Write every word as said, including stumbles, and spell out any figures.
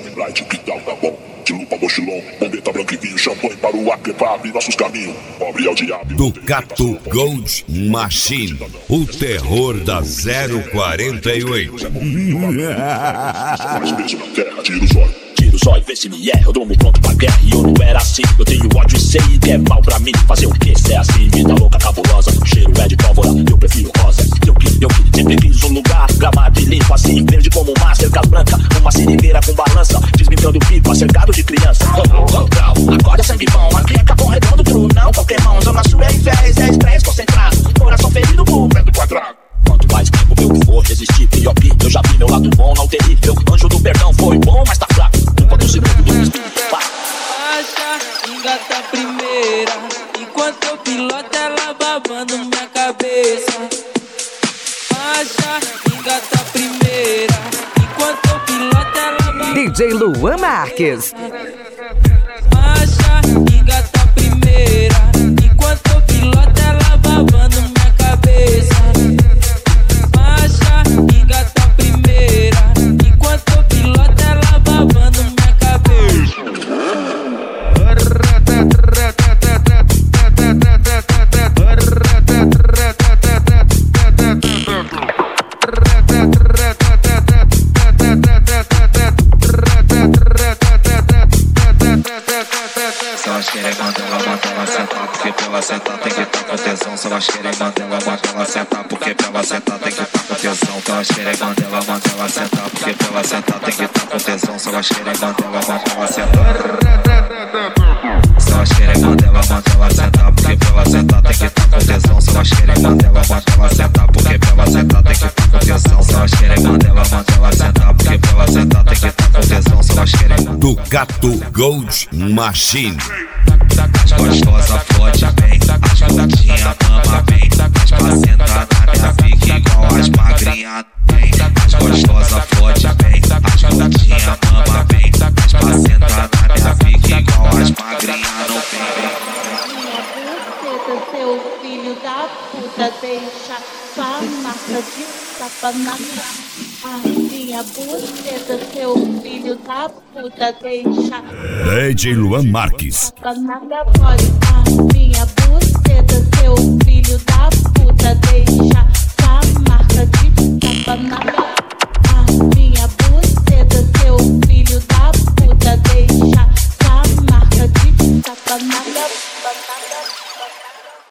Jovem Bright, que tal, tá bom? De lupa, mochilão, bombeta branca e vinho, champanhe para o ar, que é pra abrir nossos caminhos. Pobre é o diabo. Ducato Gold Machine, o terror da zero quarenta e oito. Mais peso na terra, tira os olhos. Tira os olhos, vê se me erra, eu durmo pronto pra guerra. E eu não era assim, eu tenho ódio e sei que é mal pra mim. Fazer o que, se é assim, vida louca, cabulosa. O cheiro é de pólvora, eu prefiro rosa. Eu que, eu que sempre quis um lugar gramado e limpo assim, verde como uma cerca branca, uma seringueira com balança, desmintando pipa, cercado de criança. Oh, oh, oh, acorda sangue bom, aqui é capão redondo, true não, qualquer mão. Zona Sul é inveja, é estresse concentrado, coração ferido por pé do quadrado. Quanto mais tempo eu for resistir, pior que eu já vi meu lado bom, não terrível. Anjo do perdão foi bom, mas tá fraco. Culpa do segundo do espírito, pá. Baixa, engata a primeira, enquanto eu piloto ela babando minha cabeça. Baixa, engata a primeira, enquanto eu piloto ela babando. D J Luan Marques. Baixa, engata a primeira, enquanto eu piloto ela babando minha cabeça. Baixa, engata a primeira, enquanto eu piloto ela babando minha cabeça. Se elas querem mandar ela, manda ela sentar, porque pra ela sentar tem que estar com tesão. Se elas querem mandar ela, manda ela sentar, porque pra ela sentar tem que estar com tesão. Se elas querem mandar ela, manda ela sentar, porque pra ela sentar tem que estar com tesão. Se elas querem mandar ela, manda ela sentar. Se elas querem mandar ela, manda ela sentar, porque pra ela sentar tem que estar com tesão. Se elas querem mandar ela, manda ela sentar, porque pra ela sentar tem que estar com tesão. Se elas querem mandar ela, manda ela sentar, porque pra ela sentar tem que estar com tesão. Se elas querem Ducato Gold Machine. as gostosas fode bem, as gordinha mama bem, as pra sentar na minha pique igual as magrinha tem. As gostosas fode bem, as gordinha mama bem, as pra sentar na minha pique igual as magrinha não tem. Seu filho da puta, deixa sua marca de tapa na cara. Minha buceta, seu filho da puta, deixa D J Luan Marques. tapa na minha body. Minha buceta, seu filho